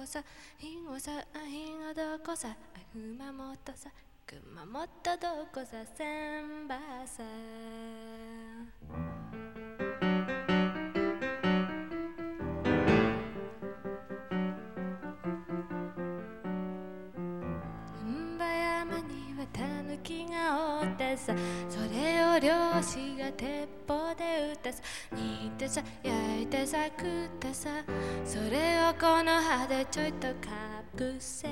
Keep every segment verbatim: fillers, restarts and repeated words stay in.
さひごさひごどこさ熊本さ熊本どこさ千葉さうんば山にはたぬきがおってさそれを漁師が鉄砲で撃ってさ煮てさ焼いてさ食ってさそれをこの葉でちょいとかぶせ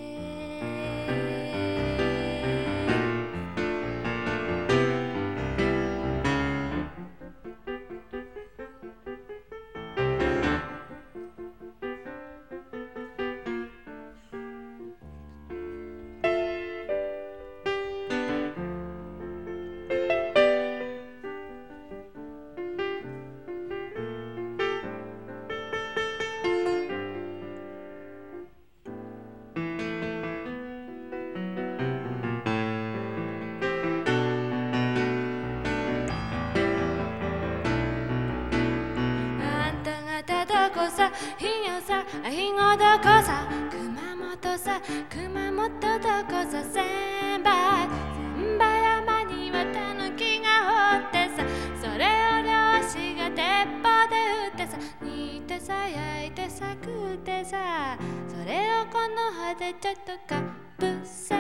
どこさひよさひごどこさ熊本さ熊本どこさ千葉千葉山にはたぬきがおってさそれを漁師が鉄砲で撃ってさ煮てさ焼いてさ食ってさそれをこの葉でちょっとかぶせ